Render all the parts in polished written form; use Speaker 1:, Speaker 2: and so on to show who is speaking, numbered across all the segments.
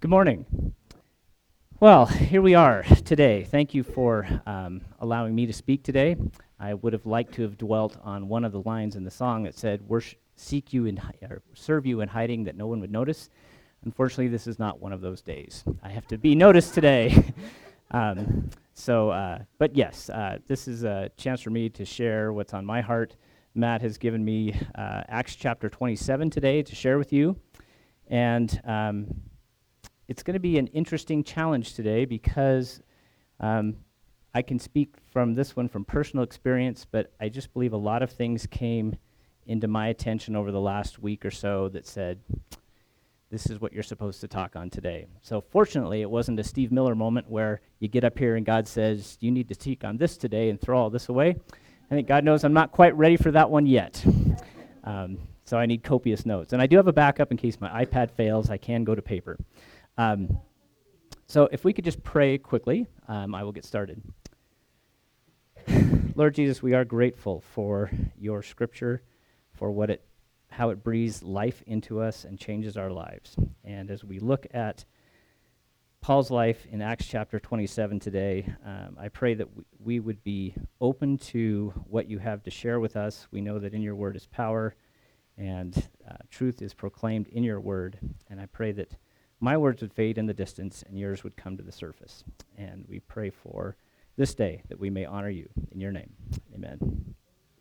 Speaker 1: Good morning. Well, here we are today. Thank you for allowing me to speak today. I would have liked to have dwelt on one of the lines in the song that said, seek you or serve you in hiding that no one would notice. Unfortunately, this is not one of those days. I have to be noticed today. But yes, this is a chance for me to share what's on my heart. Matt has given me Acts chapter 27 today to share with you. And it's going to be an interesting challenge today because I can speak from this one from personal experience, but I just believe a lot of things came into my attention over the last week or so that said, this is what you're supposed to talk on today. So fortunately, it wasn't a Steve Miller moment where you get up here and God says, you need to speak on this today and throw all this away. I think God knows I'm not quite ready for that one yet. So I need copious notes. And I do have a backup in case my iPad fails. I can go to paper. So if we could just pray quickly, I will get started. Lord Jesus, we are grateful for your scripture, for how it breathes life into us and changes our lives. And as we look at Paul's life in Acts chapter 27 today, I pray that we would be open to what you have to share with us. We know that in your word is power, and truth is proclaimed in your word. And I pray that my words would fade in the distance and yours would come to the surface. And we pray for this day that we may honor you. In your name, amen.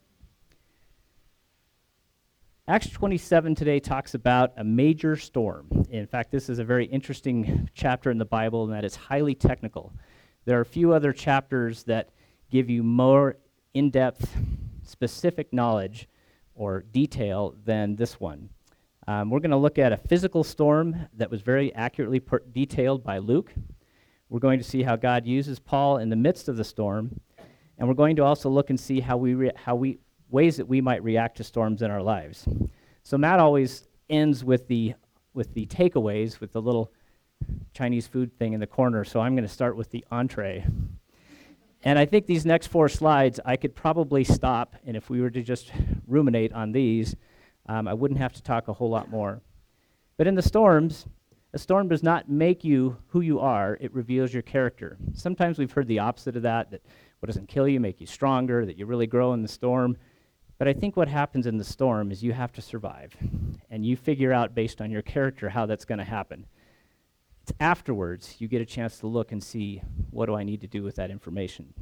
Speaker 1: Acts 27 today talks about a major storm. In fact, this is a very interesting chapter in the Bible in that it's highly technical. There are a few other chapters that give you more in-depth, specific knowledge or detail than this one. We're going to look at a physical storm that was very accurately detailed by Luke. We're going to see how God uses Paul in the midst of the storm, and we're going to also look and see ways that we might react to storms in our lives. So Matt always ends with the takeaways, with the little Chinese food thing in the corner, so I'm going to start with the entree. And I think these next 4 slides, I could probably stop, and if we were to just ruminate on these, I wouldn't have to talk a whole lot more. But in the storms, a storm does not make you who you are, it reveals your character. Sometimes we've heard the opposite of that what doesn't kill you make you stronger, that you really grow in the storm. But I think what happens in the storm is you have to survive, and you figure out based on your character how that's going to happen. It's afterwards you get a chance to look and see, what do I need to do with that information?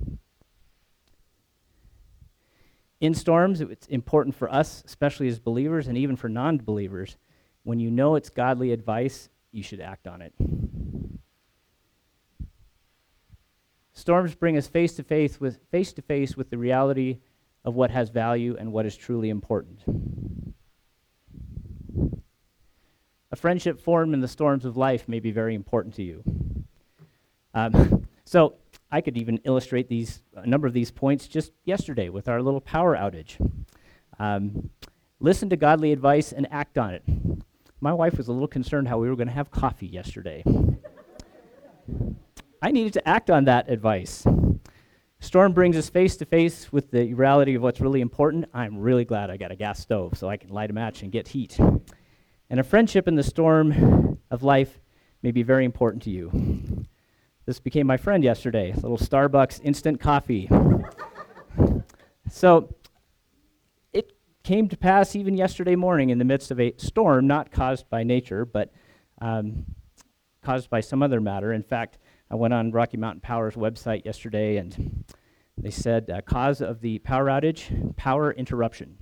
Speaker 1: In storms, it's important for us, especially as believers and even for non-believers, when you know it's godly advice, you should act on it. Storms bring us face to face with the reality of what has value and what is truly important. A friendship formed in the storms of life may be very important to you. So I could even illustrate a number of these points just yesterday with our little power outage. Listen to godly advice and act on it. My wife was a little concerned how we were going to have coffee yesterday. I needed to act on that advice. Storm brings us face to face with the reality of what's really important. I'm really glad I got a gas stove so I can light a match and get heat. And a friendship in the storm of life may be very important to you. This became my friend yesterday, a little Starbucks instant coffee. So it came to pass even yesterday morning in the midst of a storm, not caused by nature, but caused by some other matter. In fact, I went on Rocky Mountain Power's website yesterday, and they said, cause of the power outage, power interruption.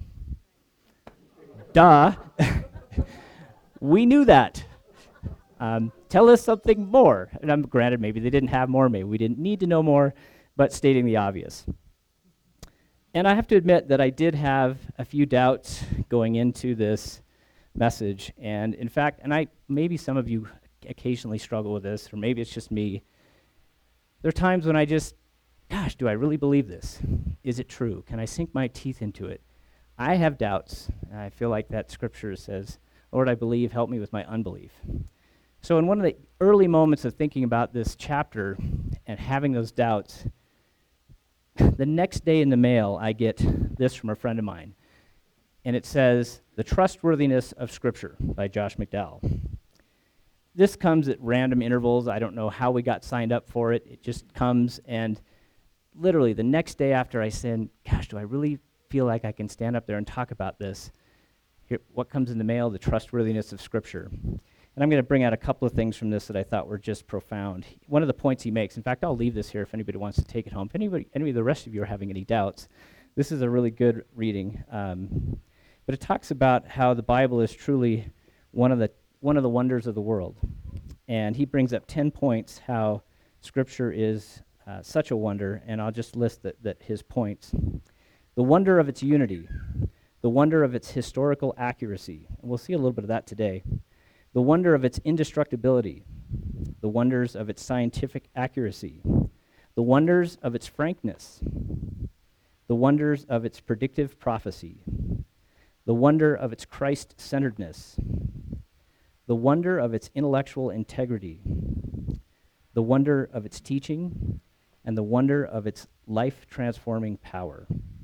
Speaker 1: Duh. We knew that. Tell us something more. And granted, maybe they didn't have more, maybe we didn't need to know more, but stating the obvious. And I have to admit that I did have a few doubts going into this message. And in fact, maybe some of you occasionally struggle with this, or maybe it's just me. There are times when gosh, do I really believe this? Is it true? Can I sink my teeth into it? I have doubts. And I feel like that scripture says, Lord, I believe, help me with my unbelief. So in one of the early moments of thinking about this chapter and having those doubts, the next day in the mail, I get this from a friend of mine. And it says, The Trustworthiness of Scripture by Josh McDowell. this comes at random intervals. I don't know how we got signed up for it. It just comes, and literally the next day after I said, gosh, do I really feel like I can stand up there and talk about this? Here, what comes in the mail? The trustworthiness of Scripture. And I'm going to bring out a couple of things from this that I thought were just profound. One of the points he makes, in fact, I'll leave this here if anybody wants to take it home. If any of the rest of you are having any doubts, this is a really good reading. But it talks about how the Bible is truly one of the wonders of the world. And he brings up 10 points how Scripture is such a wonder, and I'll just list his points. The wonder of its unity, the wonder of its historical accuracy, and we'll see a little bit of that today. The wonder of its indestructibility, the wonders of its scientific accuracy, the wonders of its frankness, the wonders of its predictive prophecy, the wonder of its Christ-centeredness, the wonder of its intellectual integrity, the wonder of its teaching, and the wonder of its life-transforming power.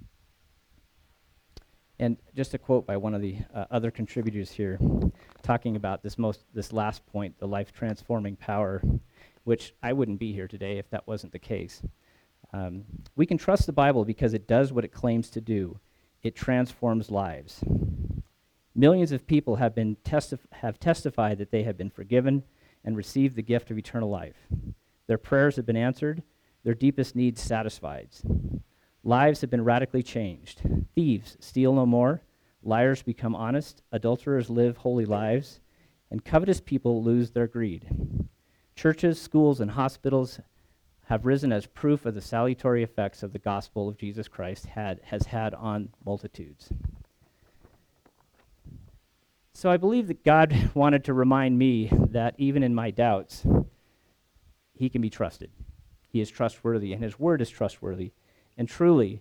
Speaker 1: And just a quote by one of the other contributors here, talking about this last point, the life-transforming power, which I wouldn't be here today if that wasn't the case. We can trust the Bible because it does what it claims to do. It transforms lives. Millions of people have testified that they have been forgiven and received the gift of eternal life. Their prayers have been answered, their deepest needs satisfied. Lives have been radically changed. Thieves steal no more, liars become honest, adulterers live holy lives, and covetous people lose their greed. Churches, schools, and hospitals have risen as proof of the salutary effects of the gospel of Jesus Christ has had on multitudes. So I believe that God wanted to remind me that even in my doubts, he can be trusted. He is trustworthy, and his word is trustworthy. And truly,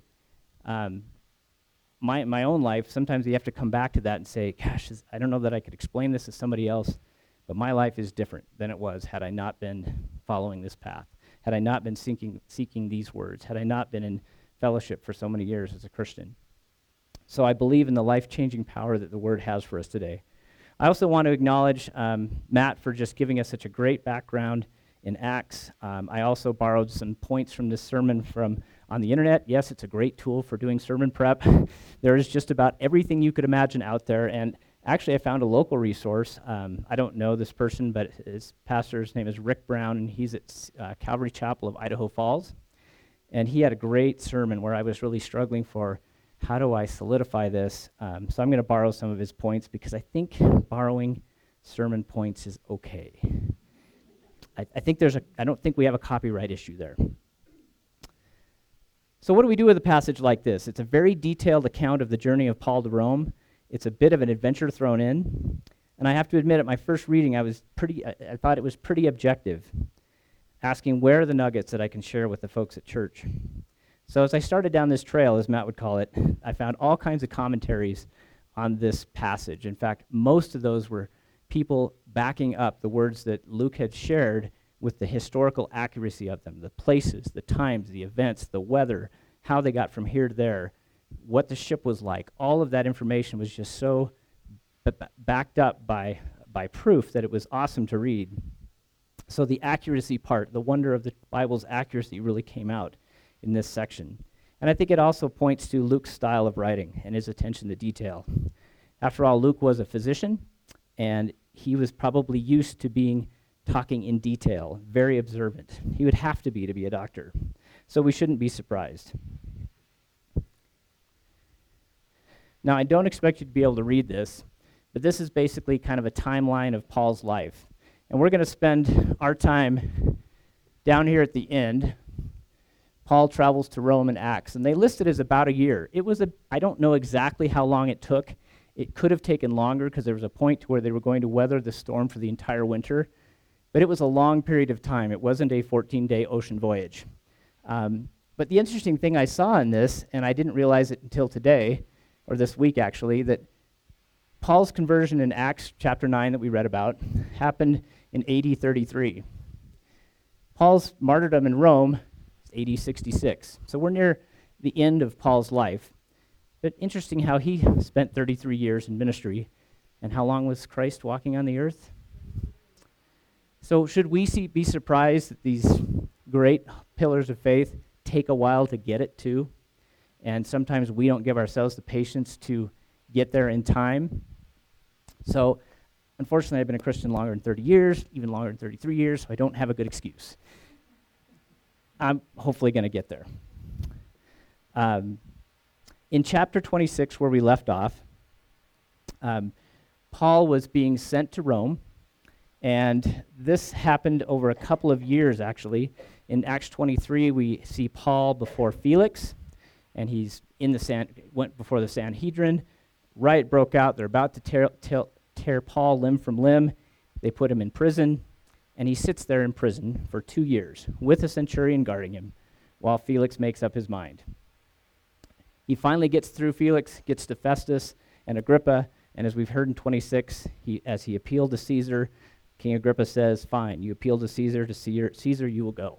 Speaker 1: my own life, sometimes you have to come back to that and say, gosh, I don't know that I could explain this to somebody else, but my life is different than it was had I not been following this path, had I not been seeking these words, had I not been in fellowship for so many years as a Christian. So I believe in the life-changing power that the word has for us today. I also want to acknowledge Matt for just giving us such a great background in Acts. I also borrowed some points from this sermon on the internet. Yes, it's a great tool for doing sermon prep. There is just about everything you could imagine out there, and actually I found a local resource. I don't know this person, but his pastor's name is Rick Brown, and he's at Calvary Chapel of Idaho Falls, and he had a great sermon where I was really struggling for how do I solidify this. So I'm going to borrow some of his points because I think borrowing sermon points is okay. I think I don't think we have a copyright issue there. So what do we do with a passage like this? It's a very detailed account of the journey of Paul to Rome. It's a bit of an adventure thrown in. And I have to admit, at my first reading, I thought it was pretty objective, asking where are the nuggets that I can share with the folks at church. So as I started down this trail, as Matt would call it, I found all kinds of commentaries on this passage. In fact, most of those were people backing up the words that Luke had shared with the historical accuracy of them, the places, the times, the events, the weather, how they got from here to there, what the ship was like. All of that information was just so backed up by proof that it was awesome to read. So the accuracy part, the wonder of the Bible's accuracy really came out in this section. And I think it also points to Luke's style of writing and his attention to detail. After all, Luke was a physician, and he was probably used to talking in detail, very observant. He would have to be a doctor. So we shouldn't be surprised. Now, I don't expect you to be able to read this, but this is basically kind of a timeline of Paul's life. And we're going to spend our time down here at the end. Paul travels to Rome in Acts, and they list it as about a year. I don't know exactly how long it took. It could have taken longer because there was a point to where they were going to weather the storm for the entire winter, but it was a long period of time. It wasn't a 14-day ocean voyage. But the interesting thing I saw in this, and I didn't realize it until today, or this week actually, that Paul's conversion in Acts chapter 9 that we read about happened in AD 33. Paul's martyrdom in Rome is AD 66. So we're near the end of Paul's life. But interesting how he spent 33 years in ministry, and how long was Christ walking on the earth? So should we be surprised that these great pillars of faith take a while to get it to? And sometimes we don't give ourselves the patience to get there in time. So unfortunately, I've been a Christian longer than 30 years, even longer than 33 years, so I don't have a good excuse. I'm hopefully going to get there. In chapter 26, where we left off, Paul was being sent to Rome, and this happened over a couple of years, actually. In Acts 23, we see Paul before Felix, and he's went before the Sanhedrin. Riot broke out. They're about to tear Paul limb from limb. They put him in prison, and he sits there in prison for 2 years with a centurion guarding him while Felix makes up his mind. He finally gets through Felix, gets to Festus and Agrippa, and as we've heard in 26, as he appealed to Caesar, King Agrippa says, fine, you appeal to Caesar you will go.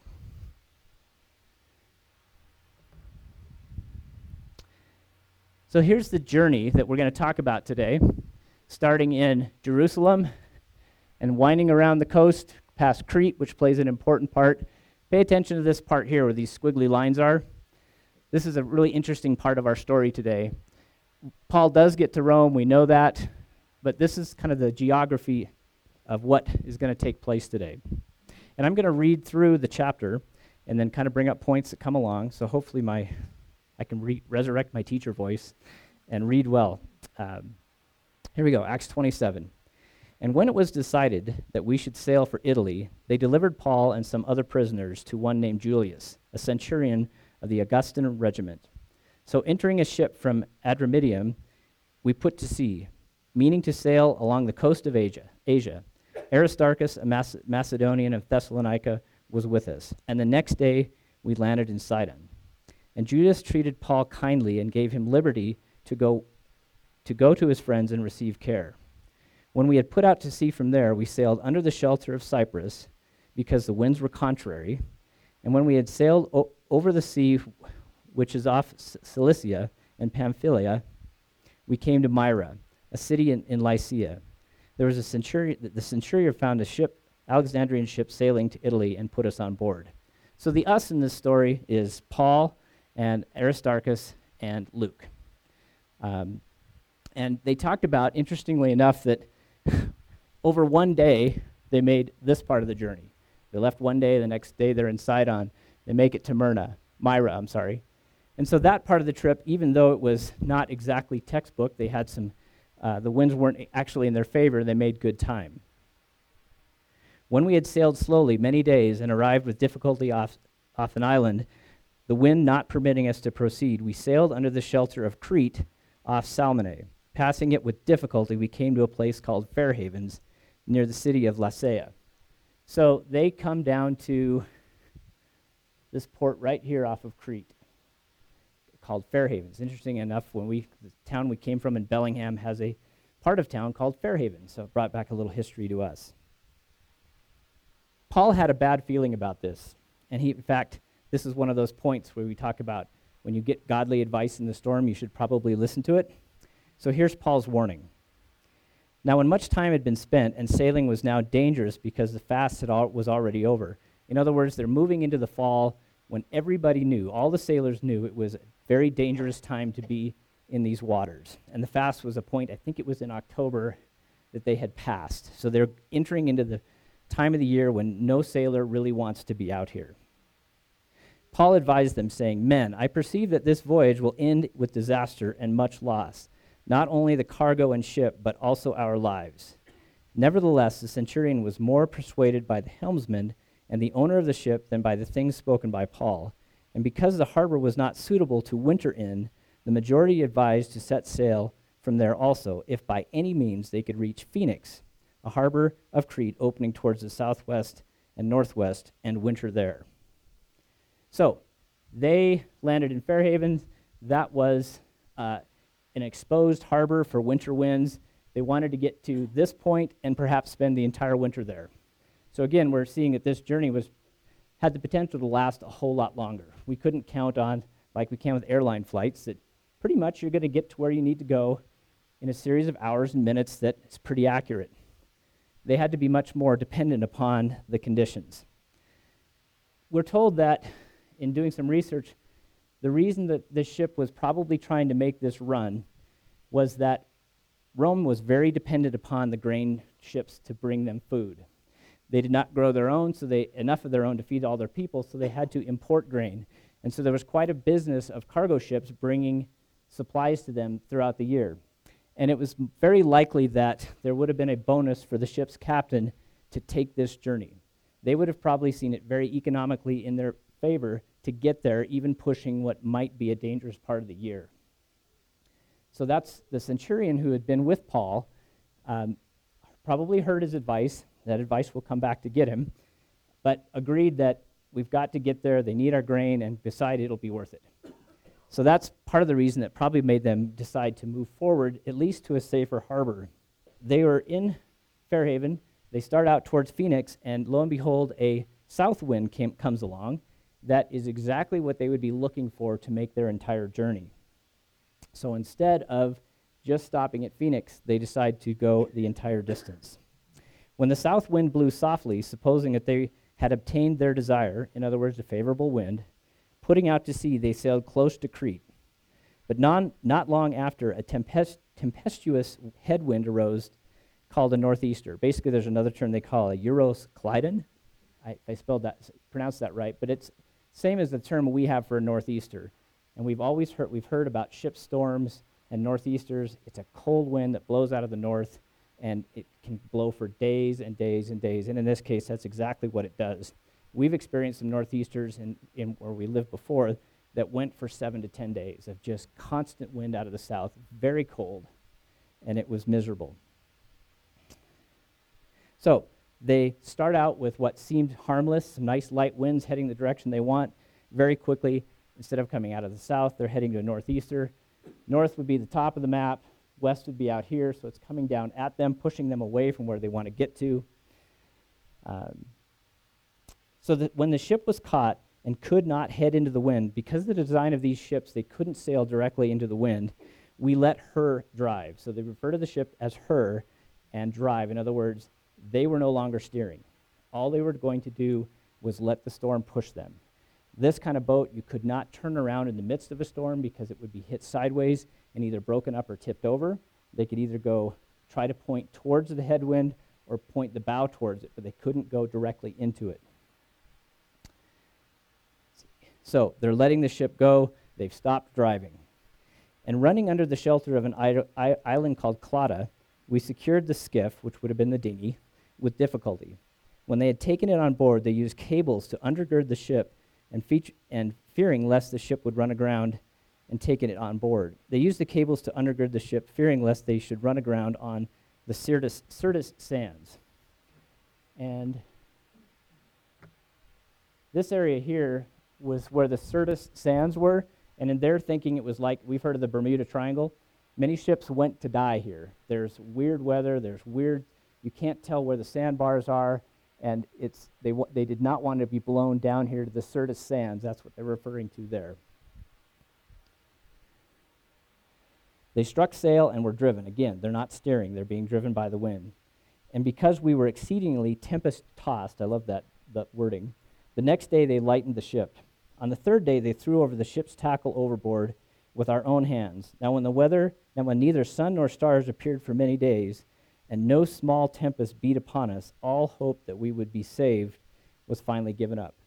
Speaker 1: So here's the journey that we're going to talk about today, starting in Jerusalem and winding around the coast past Crete, which plays an important part. Pay attention to this part here where these squiggly lines are. This is a really interesting part of our story today. Paul does get to Rome, we know that, but this is kind of the geography of what is going to take place today. And I'm going to read through the chapter and then kind of bring up points that come along, so hopefully I can resurrect my teacher voice and read well. Here we go, Acts 27. And when it was decided that we should sail for Italy, they delivered Paul and some other prisoners to one named Julius, a centurion of the Augustan regiment. So entering a ship from Adramyttium, we put to sea, meaning to sail along the coast of Asia. Aristarchus, a Macedonian of Thessalonica, was with us, and the next day we landed in Sidon. And Judas treated Paul kindly and gave him liberty to go to his friends and receive care. When we had put out to sea from there, we sailed under the shelter of Cyprus, because the winds were contrary. And when we had sailed over the sea, which is off Cilicia and Pamphylia, we came to Myra, a city in Lycia. There was the centurion found a ship, Alexandrian ship, sailing to Italy and put us on board. So the us in this story is Paul and Aristarchus and Luke. And they talked about, interestingly enough, that over one day they made this part of the journey. They left one day, the next day they're in Sidon. They make it to Myra. And so that part of the trip, even though it was not exactly textbook, they had the winds weren't actually in their favor, they made good time. When we had sailed slowly many days and arrived with difficulty off an island, the wind not permitting us to proceed, we sailed under the shelter of Crete off Salmone. Passing it with difficulty, we came to a place called Fair Havens, near the city of Lasea. So they come down to this port right here off of Crete, called Fair Havens. Interesting enough, the town we came from in Bellingham has a part of town called Fair Havens, so it brought back a little history to us. Paul had a bad feeling about this, and in fact, this is one of those points where we talk about when you get godly advice in the storm, you should probably listen to it. So here's Paul's warning. Now, when much time had been spent and sailing was now dangerous because the fast was already over. In other words, they're moving into the fall when everybody knew, all the sailors knew, it was a very dangerous time to be in these waters. And the fast was a point, I think it was in October, that they had passed. So they're entering into the time of the year when no sailor really wants to be out here. Paul advised them, saying, "Men, I perceive that this voyage will end with disaster and much loss, not only the cargo and ship, but also our lives." Nevertheless, the centurion was more persuaded by the helmsman and the owner of the ship than by the things spoken by Paul. And because the harbor was not suitable to winter in, the majority advised to set sail from there also, if by any means they could reach Phoenix, a harbor of Crete opening towards the southwest and northwest, and winter there. So they landed in Fair Havens. That was an exposed harbor for winter winds. They wanted to get to this point and perhaps spend the entire winter there. So again, we're seeing that this journey had the potential to last a whole lot longer. We couldn't count on, like we can with airline flights, that pretty much you're going to get to where you need to go in a series of hours and minutes that is pretty accurate. they had to be much more dependent upon the conditions. We're told that, in doing some research, the reason that this ship was probably trying to make this run was that Rome was very dependent upon the grain ships to bring them food. They did not grow their own, enough of their own to feed all their people, so they had to import grain. And so there was quite a business of cargo ships bringing supplies to them throughout the year. And it was very likely that there would have been a bonus for the ship's captain to take this journey. They would have probably seen it very economically in their favor to get there, even pushing what might be a dangerous part of the year. So that's the centurion who had been with Paul, probably heard his advice. That advice will come back to get him, but agreed that we've got to get there, they need our grain, and decide it'll be worth it. So that's part of the reason that probably made them decide to move forward, at least to a safer harbor. They were in Fairhaven. They start out towards Phoenix, and lo and behold, a south wind comes along. That is exactly what they would be looking for to make their entire journey. So instead of just stopping at Phoenix, they decide to go the entire distance. When the south wind blew softly, supposing that they had obtained their desire, in other words, a favorable wind, putting out to sea, they sailed close to Crete. But not long after, a tempestuous headwind arose called a northeaster. Basically, there's another term they call a Euroclydon. I pronounced that right, but it's same as the term we have for a northeaster. And we've heard about ship storms and northeasters. It's a cold wind that blows out of the north, and it can blow for days and days and days. And in this case, that's exactly what it does. We've experienced some northeasters in where we lived before that went for 7 to 10 days of just constant wind out of the south, very cold, and it was miserable. So they start out with what seemed harmless, some nice light winds heading the direction they want. Very quickly, instead of coming out of the south, they're heading to a northeaster. North would be the top of the map. West would be out here, so it's coming down at them, pushing them away from where they want to get to. So that when the ship was caught and could not head into the wind, because of the design of these ships, they couldn't sail directly into the wind, we let her drive. So they refer to the ship as her and drive. In other words, they were no longer steering. All they were going to do was let the storm push them. This kind of boat, you could not turn around in the midst of a storm because it would be hit sideways and either broken up or tipped over. They could either try to point towards the headwind or point the bow towards it, but they couldn't go directly into it. So they're letting the ship go. They've stopped driving. And running under the shelter of an island called Clauda, we secured the skiff, which would have been the dinghy, with difficulty. When they had taken it on board, they used cables to undergird the ship and fearing lest the ship would run aground and taken it on board. They used the cables to undergird the ship, fearing lest they should run aground on the Syrtis sands. And this area here was where the Syrtis sands were, and in their thinking it was like, we've heard of the Bermuda Triangle. Many ships went to die here. There's weird weather, you can't tell where the sandbars are, and they did not want to be blown down here to the Syrtis sands. That's what they're referring to there. They struck sail and were driven. Again, they're not steering, they're being driven by the wind. And because we were exceedingly tempest-tossed, I love that wording, the next day they lightened the ship. On the third day they threw over the ship's tackle overboard with our own hands. Now when neither sun nor stars appeared for many days, and no small tempest beat upon us, all hope that we would be saved was finally given up.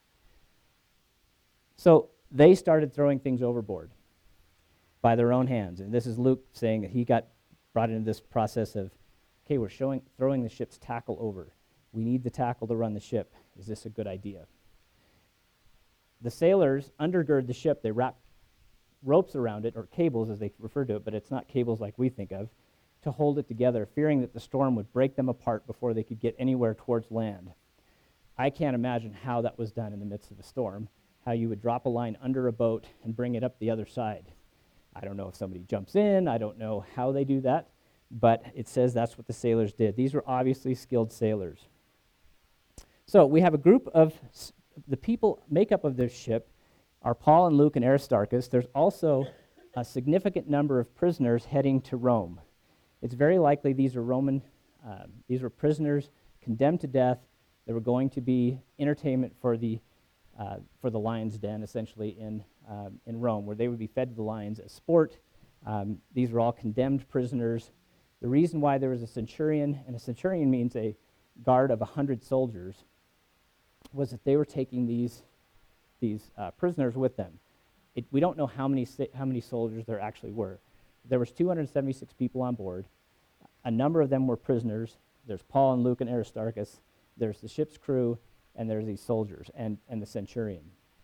Speaker 1: So they started throwing things overboard by their own hands. And this is Luke saying that he got brought into this process of, okay, we're throwing the ship's tackle over. We need the tackle to run the ship. Is this a good idea? The sailors undergird the ship. They wrap ropes around it, or cables as they refer to it, but it's not cables like we think of, to hold it together, fearing that the storm would break them apart before they could get anywhere towards land. I can't imagine how that was done in the midst of a storm, how you would drop a line under a boat and bring it up the other side. I don't know if somebody jumps in, I don't know how they do that, but it says that's what the sailors did. These were obviously skilled sailors. So we have a group of the people makeup of this ship are Paul and Luke and Aristarchus. There's also a significant number of prisoners heading to Rome. It's very likely these are Roman These were prisoners condemned to death. They were going to be entertainment for the lion's den, essentially, in Rome, where they would be fed to the lions as sport. These were all condemned prisoners. The reason why there was a centurion, and a centurion means a guard of 100 soldiers, was that they were taking these prisoners with them. We don't know how many soldiers there actually were. There was 276 people on board. A number of them were prisoners. There's Paul and Luke and Aristarchus. There's the ship's crew, and there's these soldiers and the centurion.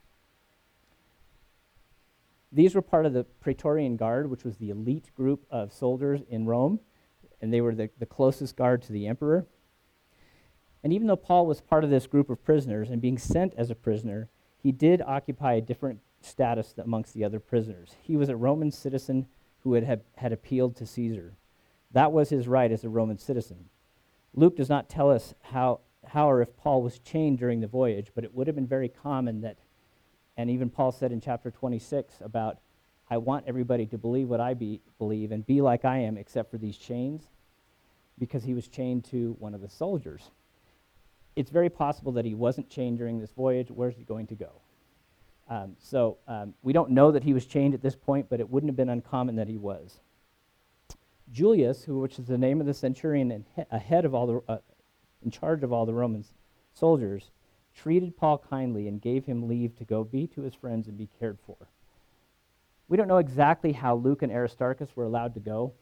Speaker 1: These were part of the Praetorian Guard, which was the elite group of soldiers in Rome, and they were the closest guard to the emperor. And even though Paul was part of this group of prisoners and being sent as a prisoner, he did occupy a different status amongst the other prisoners. He was a Roman citizen who had appealed to Caesar. That was his right as a Roman citizen. Luke does not tell us how or if Paul was chained during the voyage, but it would have been very common that, and even Paul said in chapter 26 about, I want everybody to believe what I believe and be like I am except for these chains, because he was chained to one of the soldiers. It's very possible that he wasn't chained during this voyage. Where's he going to go? So we don't know that he was chained at this point, but it wouldn't have been uncommon that he was. Julius, which is the name of the centurion and ahead of all the, in charge of all the Roman soldiers, treated Paul kindly and gave him leave to go be to his friends and be cared for. We don't know exactly how Luke and Aristarchus were allowed to go.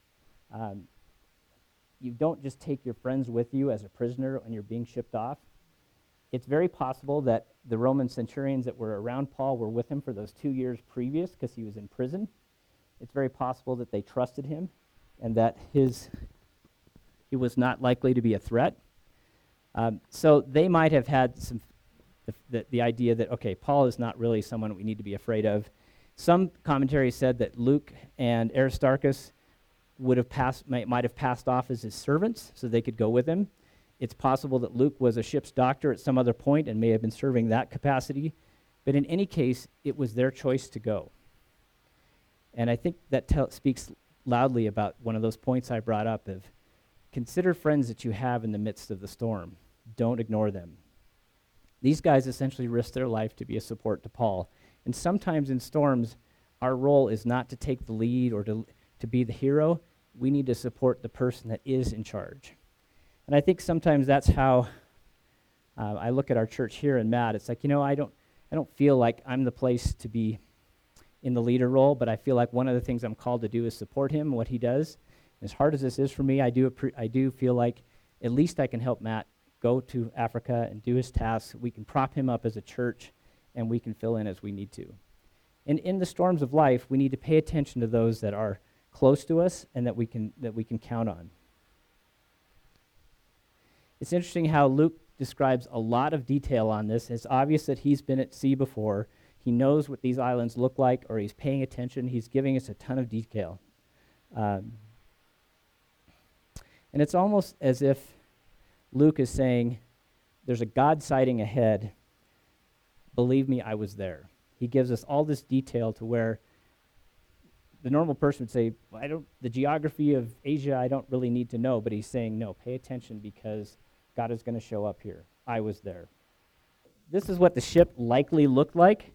Speaker 1: You don't just take your friends with you as a prisoner when you're being shipped off. It's very possible that the Roman centurions that were around Paul were with him for those 2 years previous because he was in prison. It's very possible that they trusted him and that he was not likely to be a threat. So they might have had the idea that, okay, Paul is not really someone we need to be afraid of. Some commentaries said that Luke and Aristarchus might have passed off as his servants so they could go with him. It's possible that Luke was a ship's doctor at some other point and may have been serving that capacity. But in any case, it was their choice to go. And I think that speaks loudly about one of those points I brought up of consider friends that you have in the midst of the storm. Don't ignore them. These guys essentially risked their life to be a support to Paul. And sometimes in storms, our role is not to take the lead or to be the hero. We need to support the person that is in charge. And I think sometimes that's how I look at our church here in Matt. It's like, I don't feel like I'm the place to be in the leader role, but I feel like one of the things I'm called to do is support him, what he does. As hard as this is for me, I do feel like at least I can help Matt go to Africa and do his tasks. We can prop him up as a church, and we can fill in as we need to. And in the storms of life, we need to pay attention to those that are close to us and that we can count on. It's interesting how Luke describes a lot of detail on this. It's obvious that he's been at sea before. He knows what these islands look like, or he's paying attention. He's giving us a ton of detail. And it's almost as if Luke is saying, there's a God sighting ahead. Believe me, I was there. He gives us all this detail to where the normal person would say, the geography of Asia, I don't really need to know. But he's saying, no, pay attention because God is going to show up here. I was there. This is what the ship likely looked like.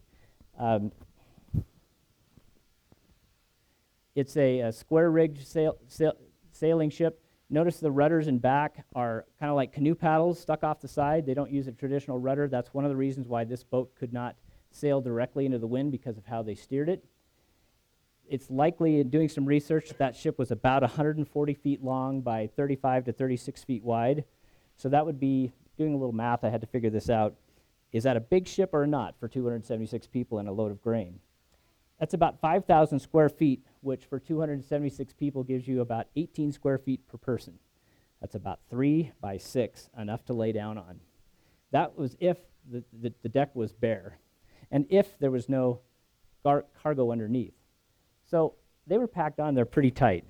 Speaker 1: It's a square-rigged sailing ship. Notice the rudders in back are kind of like canoe paddles stuck off the side. They don't use a traditional rudder. That's one of the reasons why this boat could not sail directly into the wind because of how they steered it. It's likely, in doing some research, that ship was about 140 feet long by 35 to 36 feet wide. So that would be, doing a little math, I had to figure this out. Is that a big ship or not for 276 people and a load of grain? That's about 5,000 square feet, which for 276 people gives you about 18 square feet per person. That's about 3 by 6, enough to lay down on. That was if the deck was bare, and if there was no cargo underneath. So they were packed on there pretty tight.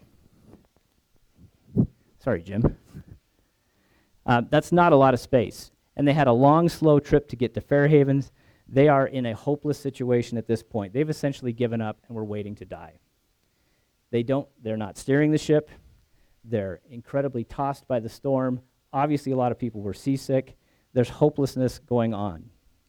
Speaker 1: Sorry, Jim. That's not a lot of space. And they had a long, slow trip to get to Fairhavens. They are in a hopeless situation at this point. They've essentially given up and were waiting to die. They're not steering the ship. They're incredibly tossed by the storm. Obviously, a lot of people were seasick. There's hopelessness going on.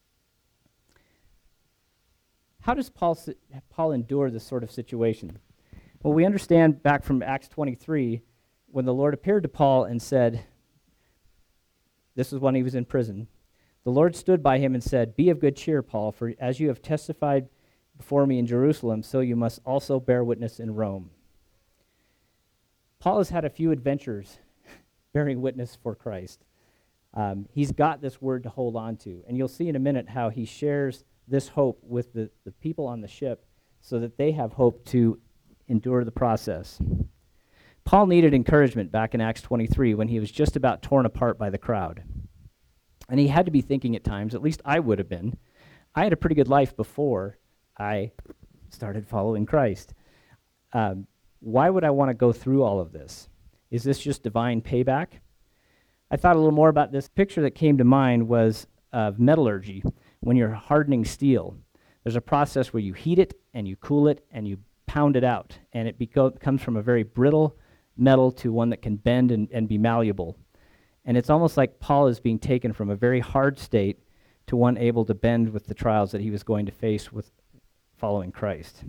Speaker 1: How does Paul endure this sort of situation? Well, we understand back from Acts 23, when the Lord appeared to Paul and said, this was when he was in prison, the Lord stood by him and said, "Be of good cheer, Paul, for as you have testified before me in Jerusalem, so you must also bear witness in Rome." Paul has had a few adventures bearing witness for Christ. He's got this word to hold on to, and you'll see in a minute how he shares this hope with the people on the ship so that they have hope to endure the process. Paul needed encouragement back in Acts 23 when he was just about torn apart by the crowd. And he had to be thinking at times, at least I would have been, I had a pretty good life before I started following Christ. Why would I want to go through all of this? Is this just divine payback? I thought a little more about this. Picture that came to mind was of metallurgy, when you're hardening steel. There's a process where you heat it and you cool it and you pound it out, and it comes from a very brittle metal to one that can bend and be malleable. And it's almost like Paul is being taken from a very hard state to one able to bend with the trials that he was going to face with following Christ.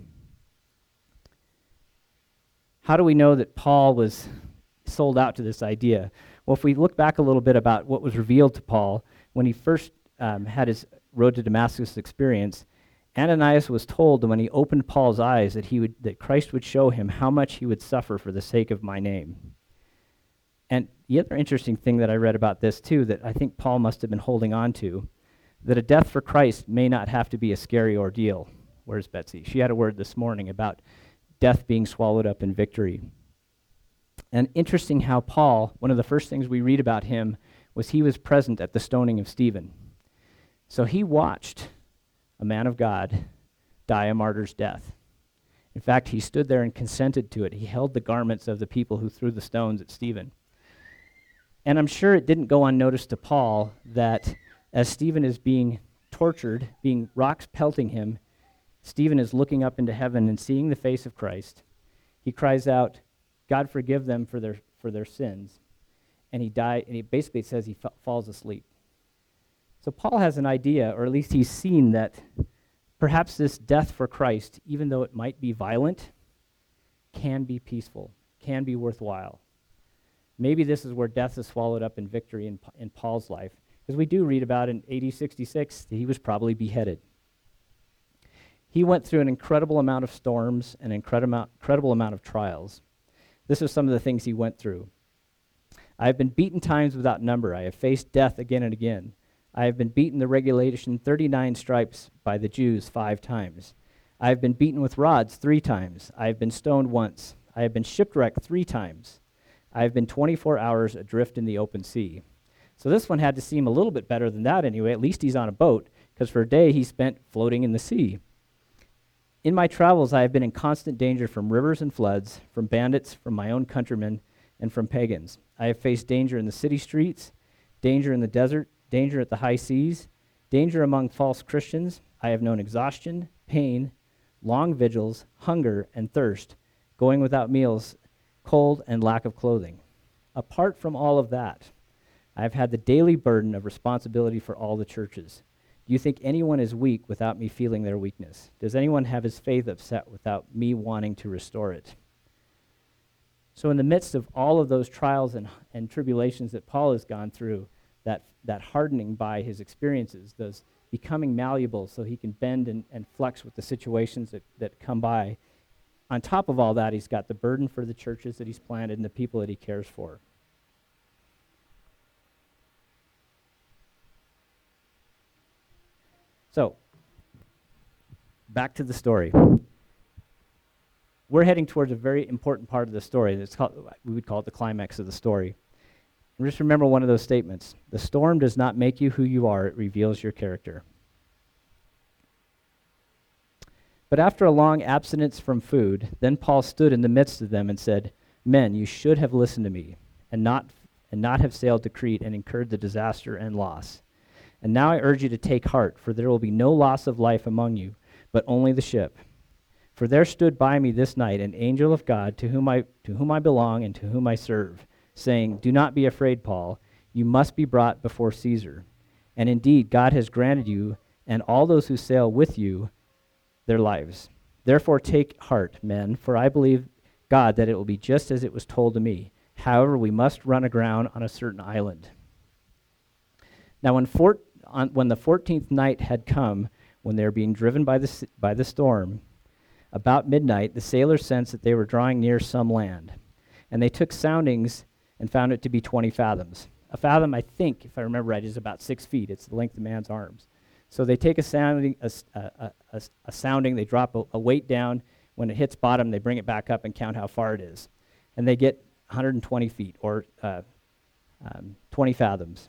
Speaker 1: How do we know that Paul was sold out to this idea? Well, if we look back a little bit about what was revealed to Paul when he first had his road to Damascus experience, Ananias was told that when he opened Paul's eyes that Christ would show him how much he would suffer for the sake of my name. And the other interesting thing that I read about this too, that I think Paul must have been holding on to, that a death for Christ may not have to be a scary ordeal. Where's Betsy? She had a word this morning about death being swallowed up in victory. And interesting how Paul, one of the first things we read about him was he was present at the stoning of Stephen. So he watched a man of God die a martyr's death. In fact, he stood there and consented to it. He held the garments of the people who threw the stones at Stephen. And I'm sure it didn't go unnoticed to Paul that as Stephen is being tortured, being rocks pelting him, Stephen is looking up into heaven and seeing the face of Christ. He cries out, "God forgive them for their sins." And he basically says he falls asleep. So Paul has an idea, or at least he's seen that perhaps this death for Christ, even though it might be violent, can be peaceful, can be worthwhile. Maybe this is where death is swallowed up in victory in Paul's life, because we do read about in AD 66 that he was probably beheaded. He went through an incredible amount of storms, an incredible amount of trials. This is some of the things he went through. "I have been beaten times without number. I have faced death again and again. I have been beaten the regulation 39 stripes by the Jews 5 times. I have been beaten with rods 3 times. I have been stoned once. I have been shipwrecked 3 times. I have been 24 hours adrift in the open sea." So this one had to seem a little bit better than that anyway. At least he's on a boat, because for a day he spent floating in the sea. "In my travels I have been in constant danger from rivers and floods, from bandits, from my own countrymen, and from pagans. I have faced danger in the city streets, danger in the desert, danger at the high seas, danger among false Christians. I have known exhaustion, pain, long vigils, hunger, and thirst, going without meals, cold, and lack of clothing. Apart from all of that, I have had the daily burden of responsibility for all the churches. Do you think anyone is weak without me feeling their weakness? Does anyone have his faith upset without me wanting to restore it?" So in the midst of all of those trials and tribulations that Paul has gone through, that hardening by his experiences, those becoming malleable so he can bend and flex with the situations that come by, on top of all that, he's got the burden for the churches that he's planted and the people that he cares for. So, back to the story. We're heading towards a very important part of the story. We would call it the climax of the story. And just remember one of those statements. The storm does not make you who you are, it reveals your character. But after a long abstinence from food, then Paul stood in the midst of them and said, "Men, you should have listened to me, and not have sailed to Crete and incurred the disaster and loss. And now I urge you to take heart, for there will be no loss of life among you, but only the ship. For there stood by me this night an angel of God to whom I belong and to whom I serve, saying, Do not be afraid, Paul. You must be brought before Caesar. And indeed, God has granted you and all those who sail with you their lives. Therefore take heart, men, for I believe God that it will be just as it was told to me. However, we must run aground on a certain island. Now when the 14th night had come, when they were being driven by the storm, about midnight, the sailors sensed that they were drawing near some land. And they took soundings and found it to be 20 fathoms. A fathom, I think, if I remember right, is about 6 feet. It's the length of a man's arms. So they take a sounding, they drop a weight down. When it hits bottom, they bring it back up and count how far it is. And they get 120 feet, or 20 fathoms.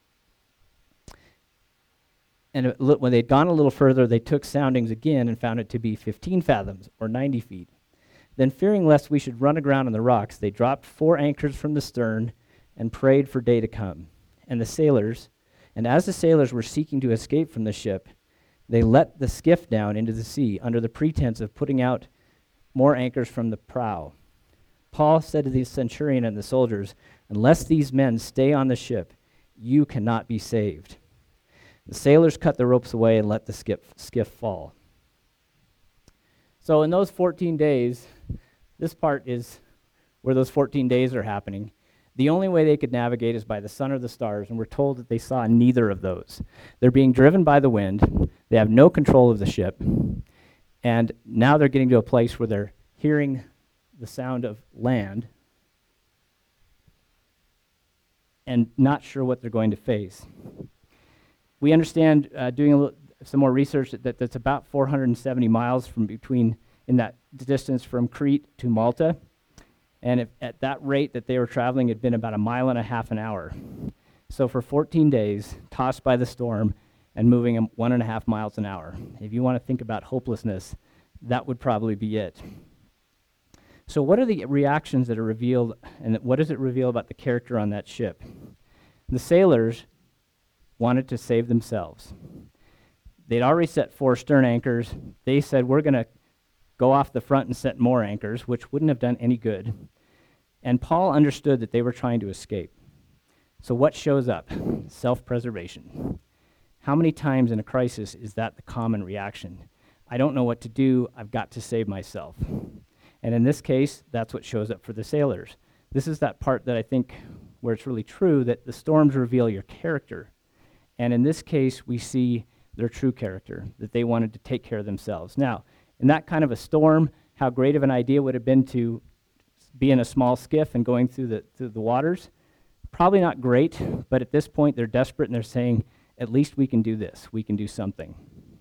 Speaker 1: And when they'd gone a little further, they took soundings again and found it to be 15 fathoms, or 90 feet. Then, fearing lest we should run aground on the rocks, they dropped 4 anchors from the stern and prayed for day to come. And as the sailors were seeking to escape from the ship, they let the skiff down into the sea under the pretense of putting out more anchors from the prow. Paul said to the centurion and the soldiers, Unless these men stay on the ship, you cannot be saved. The sailors cut the ropes away and let the skiff fall. So in those 14 days, this part is where those 14 days are happening. The only way they could navigate is by the sun or the stars, and we're told that they saw neither of those. They're being driven by the wind. They have no control of the ship. And now they're getting to a place where they're hearing the sound of land and not sure what they're going to face. We understand, doing some more research, that that's about 470 miles in that distance from Crete to Malta. And at that rate that they were traveling, it had been about 1.5 miles an hour. So for 14 days, tossed by the storm and moving 1.5 miles an hour. If you want to think about hopelessness, that would probably be it. So what are the reactions that are revealed, and what does it reveal about the character on that ship? The sailors wanted to save themselves. They'd already set 4 stern anchors. They said, we're going to go off the front and set more anchors, which wouldn't have done any good. And Paul understood that they were trying to escape. So what shows up? Self-preservation. How many times in a crisis is that the common reaction? I don't know what to do. I've got to save myself. And in this case, that's what shows up for the sailors. This is that part that I think where it's really true, that the storms reveal your character. And in this case, we see their true character, that they wanted to take care of themselves. Now, in that kind of a storm, how great of an idea would have been to be in a small skiff and going through the waters? Probably not great, but at this point, they're desperate and they're saying, at least we can do this. We can do something.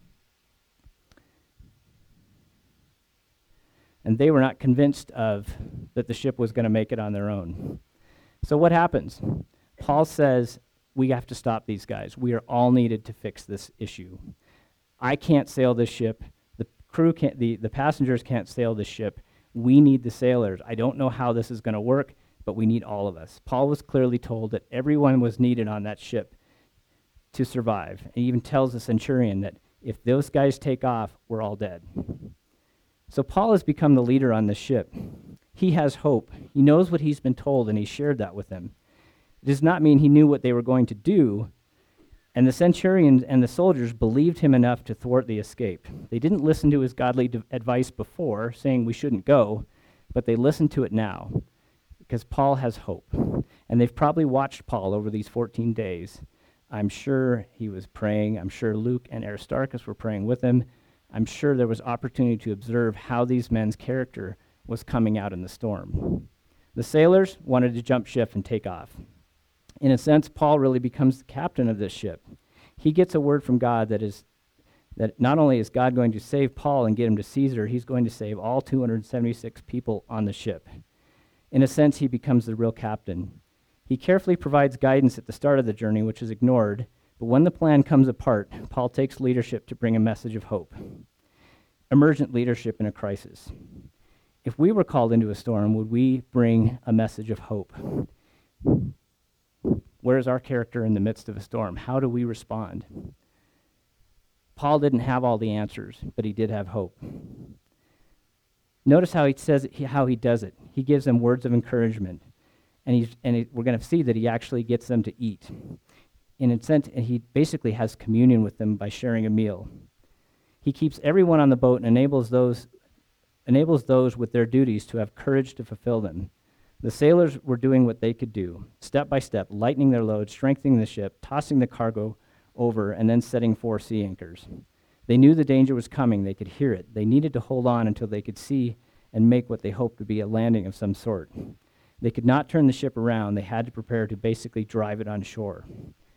Speaker 1: And they were not convinced that the ship was going to make it on their own. So what happens? Paul says, we have to stop these guys. We are all needed to fix this issue. I can't sail this ship. The crew can't, the passengers can't sail this ship. We need the sailors. I don't know how this is going to work, but we need all of us. Paul was clearly told that everyone was needed on that ship to survive. And he even tells the centurion that if those guys take off, we're all dead. So Paul has become the leader on this ship. He has hope. He knows what he's been told, and he shared that with them. It does not mean he knew what they were going to do, and the centurions and the soldiers believed him enough to thwart the escape. They didn't listen to his godly advice before, saying we shouldn't go, but they listened to it now, because Paul has hope. And they've probably watched Paul over these 14 days. I'm sure he was praying. I'm sure Luke and Aristarchus were praying with him. I'm sure there was opportunity to observe how these men's character was coming out in the storm. The sailors wanted to jump ship and take off. In a sense, Paul really becomes the captain of this ship. He gets a word from God that not only is God going to save Paul and get him to Caesar, he's going to save all 276 people on the ship. In a sense, he becomes the real captain. He carefully provides guidance at the start of the journey, which is ignored, but when the plan comes apart, Paul takes leadership to bring a message of hope. Emergent leadership in a crisis. If we were called into a storm, would we bring a message of hope? Where is our character in the midst of a storm? How do we respond? Paul didn't have all the answers, but he did have hope. Notice how he says it, how he does it. He gives them words of encouragement, and we're going to see that he actually gets them to eat. In a sense, he basically has communion with them by sharing a meal. He keeps everyone on the boat and enables those with their duties to have courage to fulfill them. The sailors were doing what they could do, step by step, lightening their load, strengthening the ship, tossing the cargo over, and then setting 4 sea anchors. They knew the danger was coming. They could hear it. They needed to hold on until they could see and make what they hoped would be a landing of some sort. They could not turn the ship around. They had to prepare to basically drive it on shore.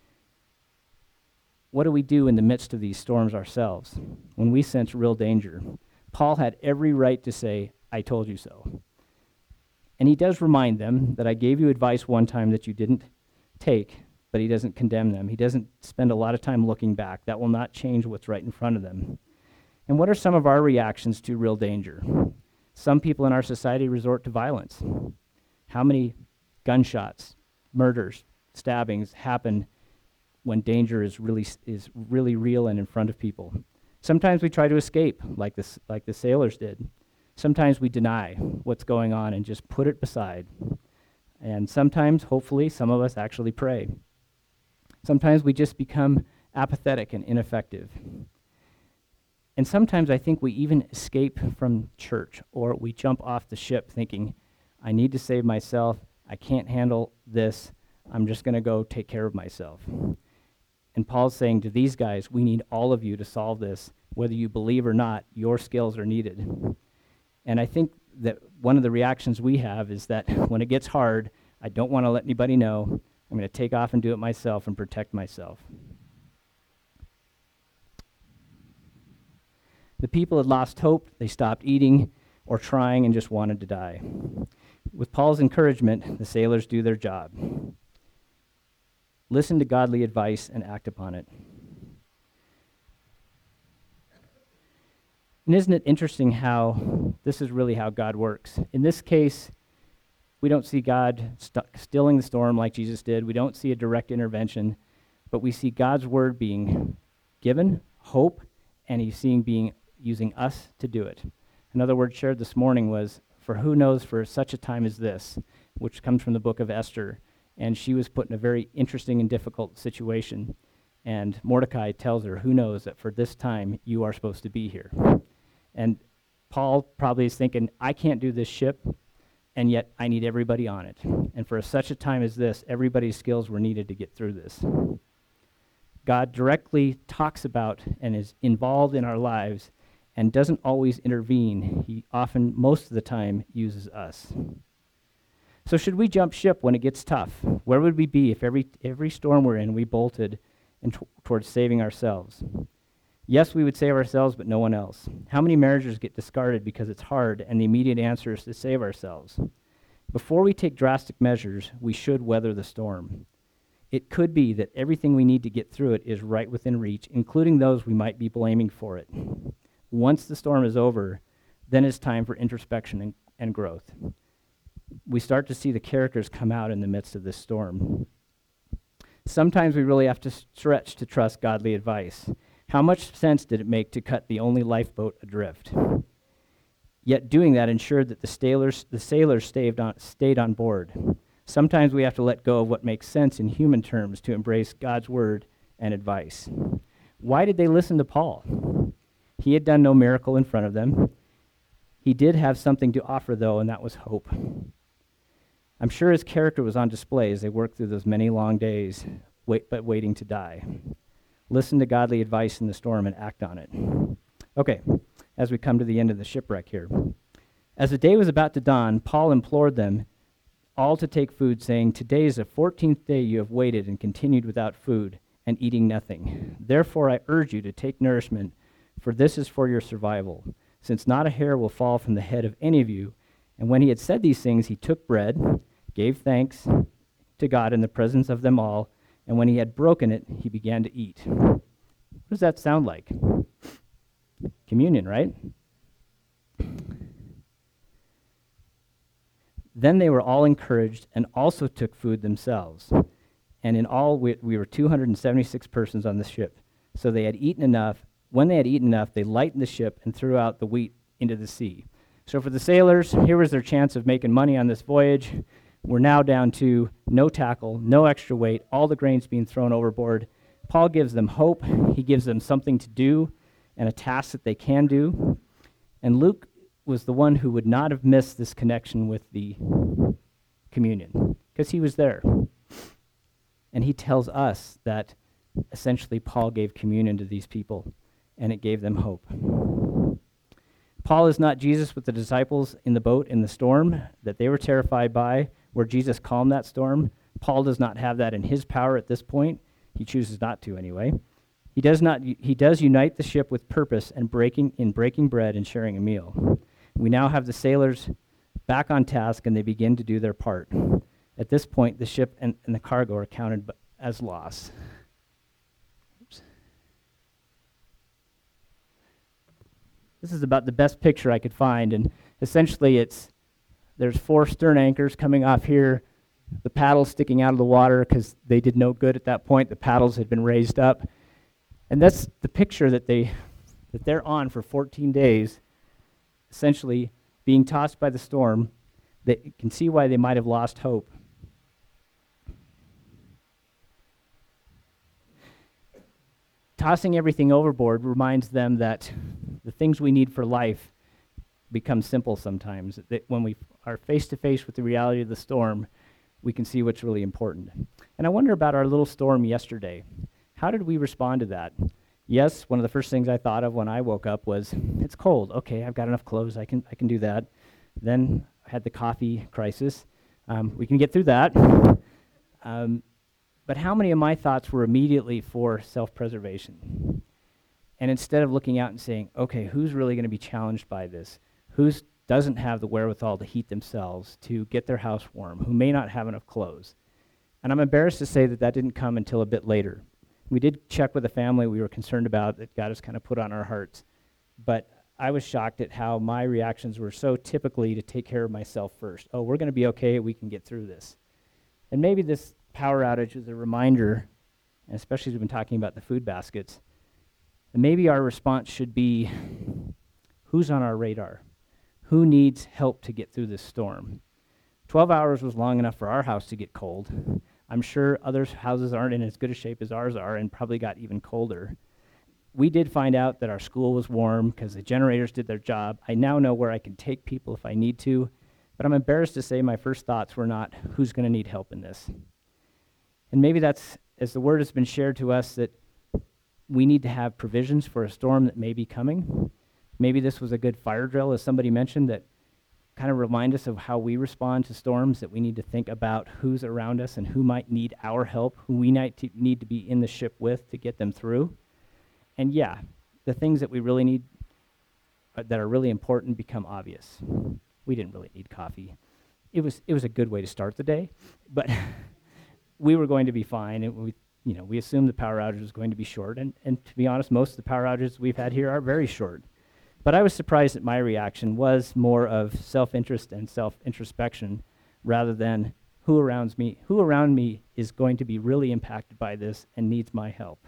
Speaker 1: What do we do in the midst of these storms ourselves when we sense real danger? Paul had every right to say, "I told you so." And he does remind them that I gave you advice one time that you didn't take, but he doesn't condemn them. He doesn't spend a lot of time looking back. That will not change what's right in front of them. And what are some of our reactions to real danger? Some people in our society resort to violence. How many gunshots, murders, stabbings happen when danger is really real and in front of people? Sometimes we try to escape, like the sailors did. Sometimes we deny what's going on and just put it beside. And sometimes, hopefully, some of us actually pray. Sometimes we just become apathetic and ineffective. And sometimes I think we even escape from church, or we jump off the ship thinking, I need to save myself, I can't handle this, I'm just going to go take care of myself. And Paul's saying to these guys, we need all of you to solve this. Whether you believe or not, your skills are needed. And I think that one of the reactions we have is that when it gets hard, I don't want to let anybody know. I'm going to take off and do it myself and protect myself. The people had lost hope. They stopped eating or trying and just wanted to die. With Paul's encouragement, the sailors do their job. Listen to godly advice and act upon it. And isn't it interesting how this is really how God works? In this case, we don't see God stilling the storm like Jesus did. We don't see a direct intervention, but we see God's word being given, hope, and he's using us to do it. Another word shared this morning was, for who knows for such a time as this, which comes from the book of Esther, and she was put in a very interesting and difficult situation. And Mordecai tells her, who knows that for this time you are supposed to be here. And Paul probably is thinking, I can't do this ship, and yet I need everybody on it. And for such a time as this, everybody's skills were needed to get through this. God directly talks about and is involved in our lives and doesn't always intervene. He often, most of the time, uses us. So should we jump ship when it gets tough? Where would we be if every storm we're in, we bolted towards saving ourselves? Yes, we would save ourselves, but no one else. How many marriages get discarded because it's hard and the immediate answer is to save ourselves? Before we take drastic measures, we should weather the storm. It could be that everything we need to get through it is right within reach, including those we might be blaming for it. Once the storm is over, then it's time for introspection and growth. We start to see the characters come out in the midst of this storm. Sometimes we really have to stretch to trust godly advice. How much sense did it make to cut the only lifeboat adrift? Yet doing that ensured that the sailors stayed on board. Sometimes we have to let go of what makes sense in human terms to embrace God's word and advice. Why did they listen to Paul? He had done no miracle in front of them. He did have something to offer, though, and that was hope. I'm sure his character was on display as they worked through those many long days, waiting to die. Listen to godly advice in the storm and act on it. Okay, as we come to the end of the shipwreck here. As the day was about to dawn, Paul implored them all to take food, saying, "Today is the 14th day you have waited and continued without food and eating nothing. Therefore I urge you to take nourishment, for this is for your survival, since not a hair will fall from the head of any of you." And when he had said these things, he took bread, gave thanks to God in the presence of them all, and when he had broken it, he began to eat. What does that sound like? Communion, right? Then they were all encouraged and also took food themselves. And in all, we were 276 persons on the ship. So they had eaten enough. When they had eaten enough, they lightened the ship and threw out the wheat into the sea. So for the sailors, here was their chance of making money on this voyage. We're now down to no tackle, no extra weight, all the grain's being thrown overboard. Paul gives them hope. He gives them something to do and a task that they can do. And Luke was the one who would not have missed this connection with the communion because he was there. And he tells us that essentially Paul gave communion to these people and it gave them hope. Paul is not Jesus with the disciples in the boat in the storm that they were terrified by, where Jesus calmed that storm. Paul does not have that in his power at this point. He chooses not to anyway. He does unite the ship with purpose and breaking bread and sharing a meal. We now have the sailors back on task and they begin to do their part. At this point, the ship and the cargo are counted as loss. This is about the best picture I could find, and essentially there's 4 stern anchors coming off here, the paddles sticking out of the water because they did no good at that point. The paddles had been raised up, and that's the picture that they're on for 14 days, essentially being tossed by the storm. They can see why they might have lost hope. Tossing everything overboard reminds them that the things we need for life become simple sometimes. That when we are face to face with the reality of the storm, we can see what's really important. And I wonder about our little storm yesterday. How did we respond to that? Yes, one of the first things I thought of when I woke up was, it's cold. Okay, I've got enough clothes. I can do that. Then I had the coffee crisis. We can get through that. But how many of my thoughts were immediately for self-preservation? And instead of looking out and saying, okay, who's really going to be challenged by this? Who doesn't have the wherewithal to heat themselves, to get their house warm, who may not have enough clothes? And I'm embarrassed to say that didn't come until a bit later. We did check with a family we were concerned about that God has kind of put on our hearts. But I was shocked at how my reactions were so typically to take care of myself first. Oh, we're going to be okay. We can get through this. And maybe this power outage is a reminder, and especially as we've been talking about the food baskets, and maybe our response should be, who's on our radar? Who needs help to get through this storm? 12 hours was long enough for our house to get cold. I'm sure other houses aren't in as good a shape as ours are and probably got even colder. We did find out that our school was warm because the generators did their job. I now know where I can take people if I need to, but I'm embarrassed to say my first thoughts were not, who's going to need help in this? And maybe that's, as the word has been shared to us, that we need to have provisions for a storm that may be coming. Maybe this was a good fire drill, as somebody mentioned, that kind of remind us of how we respond to storms, that we need to think about who's around us and who might need our help, who we need to be in the ship with to get them through. And yeah, the things that we really need, that are really important, become obvious. We didn't really need coffee. It was a good way to start the day, but we were going to be fine, and we assumed the power outage was going to be short, and to be honest, most of the power outages we've had here are very short. But I was surprised that my reaction was more of self-interest and self-introspection rather than who around me is going to be really impacted by this and needs my help.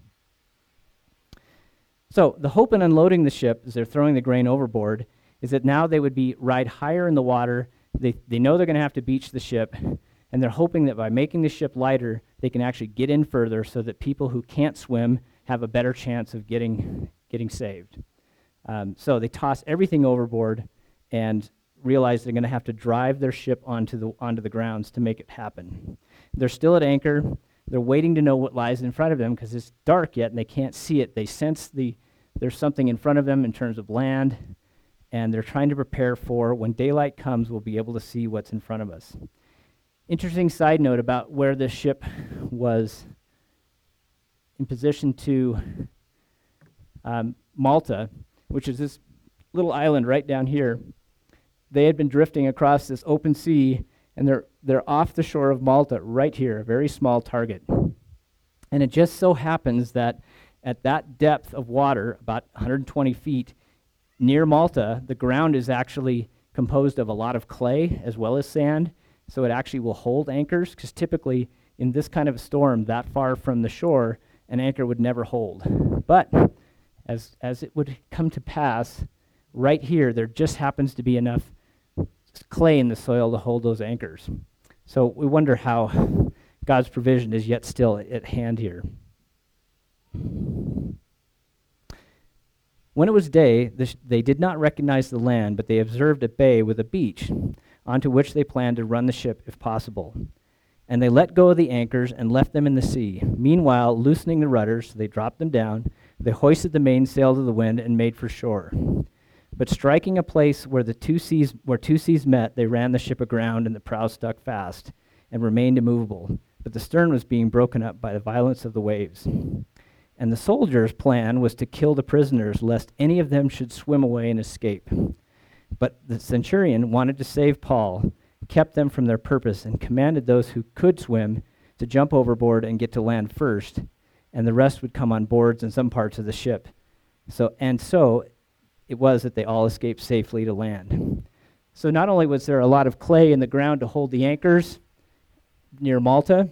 Speaker 1: So the hope in unloading the ship as they're throwing the grain overboard is that now they would ride higher in the water. They know they're going to have to beach the ship, and they're hoping that by making the ship lighter, they can actually get in further so that people who can't swim have a better chance of getting saved. So they toss everything overboard and realize they're going to have to drive their ship onto the grounds to make it happen. They're still at anchor. They're waiting to know what lies in front of them because it's dark yet and they can't see it. They sense there's something in front of them in terms of land, and they're trying to prepare for when daylight comes, we'll be able to see what's in front of us. Interesting side note about where this ship was in position to Malta, which is this little island right down here. They had been drifting across this open sea, and they're off the shore of Malta right here, a very small target. And it just so happens that at that depth of water, about 120 feet, near Malta, the ground is actually composed of a lot of clay as well as sand, so it actually will hold anchors, because typically in this kind of a storm that far from the shore, an anchor would never hold. But as it would come to pass, right here, there just happens to be enough clay in the soil to hold those anchors. So we wonder how God's provision is yet still at hand here. When it was day, they did not recognize the land, but they observed a bay with a beach, onto which they planned to run the ship if possible. And they let go of the anchors and left them in the sea. Meanwhile, loosening the rudders, they dropped them down. They hoisted the mainsail to the wind and made for shore. But striking a place where two seas met, they ran the ship aground, and the prow stuck fast and remained immovable. But the stern was being broken up by the violence of the waves. And the soldiers' plan was to kill the prisoners, lest any of them should swim away and escape. But the centurion wanted to save Paul, kept them from their purpose, and commanded those who could swim to jump overboard and get to land first, and the rest would come on boards in some parts of the ship. So it was that they all escaped safely to land. So not only was there a lot of clay in the ground to hold the anchors near Malta,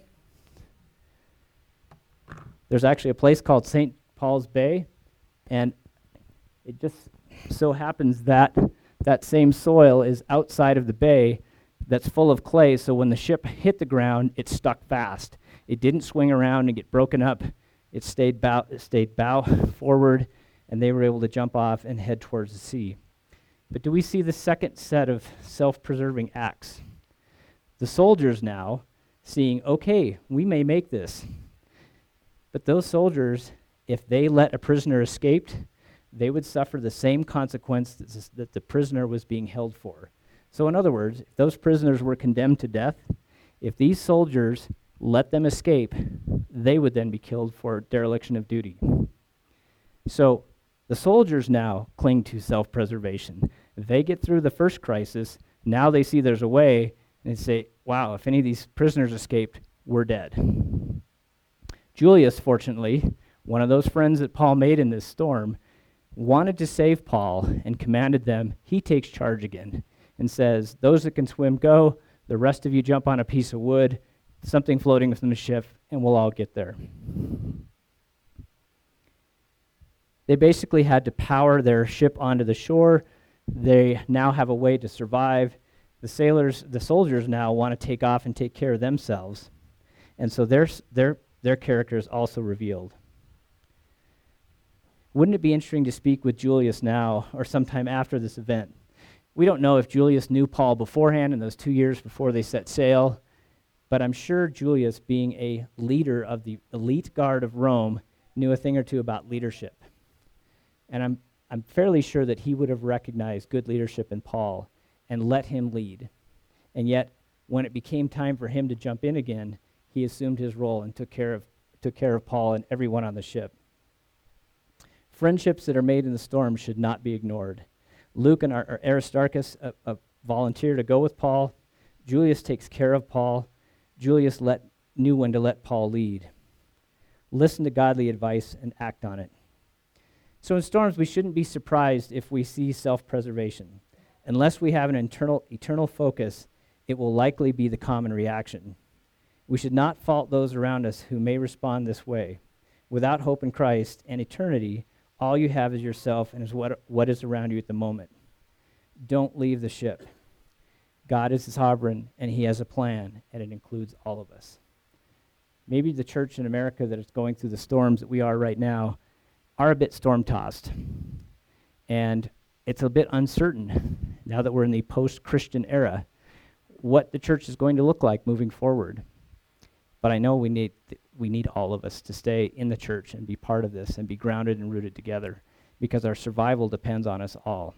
Speaker 1: there's actually a place called St. Paul's Bay, and it just so happens that that same soil is outside of the bay that's full of clay, so when the ship hit the ground, it stuck fast. It didn't swing around and get broken up. It stayed bow forward, and they were able to jump off and head towards the sea. But do we see the second set of self-preserving acts? The soldiers now, seeing, okay, we may make this. But those soldiers, if they let a prisoner escape, they would suffer the same consequences that the prisoner was being held for. So in other words, if those prisoners were condemned to death, if these soldiers let them escape, they would then be killed for dereliction of duty. So the soldiers now cling to self-preservation. If they get through the first crisis, now they see there's a way, and they say, wow, if any of these prisoners escaped, we're dead. Julius, fortunately, one of those friends that Paul made in this storm, wanted to save Paul and commanded them, he takes charge again and says, those that can swim, go. The rest of you jump on a piece of wood, something floating within the ship, and we'll all get there. They basically had to power their ship onto the shore. They now have a way to survive. The soldiers now want to take off and take care of themselves. And so their character is also revealed. Wouldn't it be interesting to speak with Julius now or sometime after this event? We don't know if Julius knew Paul beforehand in those 2 years before they set sail, but I'm sure Julius, being a leader of the elite guard of Rome, knew a thing or two about leadership. And I'm fairly sure that he would have recognized good leadership in Paul and let him lead. And yet, when it became time for him to jump in again, he assumed his role and took care of Paul and everyone on the ship. Friendships that are made in the storm should not be ignored. Luke and Aristarchus volunteer to go with Paul. Julius takes care of Paul. Julius knew when to let Paul lead. Listen to godly advice and act on it. So in storms, we shouldn't be surprised if we see self-preservation. Unless we have an eternal focus, it will likely be the common reaction. We should not fault those around us who may respond this way. Without hope in Christ and eternity, all you have is yourself and is what is around you at the moment. Don't leave the ship. God is sovereign, and he has a plan, and it includes all of us. Maybe the church in America that is going through the storms that we are right now are a bit storm-tossed. And it's a bit uncertain, now that we're in the post-Christian era, what the church is going to look like moving forward. But I know we need all of us to stay in the church and be part of this and be grounded and rooted together, because our survival depends on us all.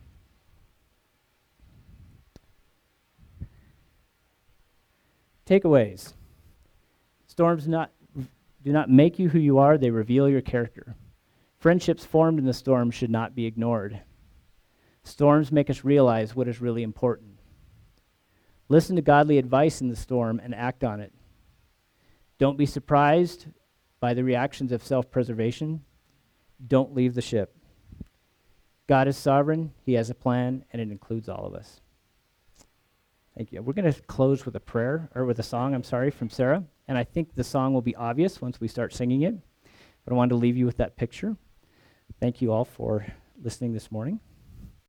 Speaker 1: Takeaways. Storms do not make you who you are, they reveal your character. Friendships formed in the storm should not be ignored. Storms make us realize what is really important. Listen to godly advice in the storm and act on it. Don't be surprised by the reactions of self-preservation. Don't leave the ship. God is sovereign, he has a plan, and it includes all of us. Thank you. We're going to close with a song, from Sarah. And I think the song will be obvious once we start singing it. But I wanted to leave you with that picture. Thank you all for listening this morning.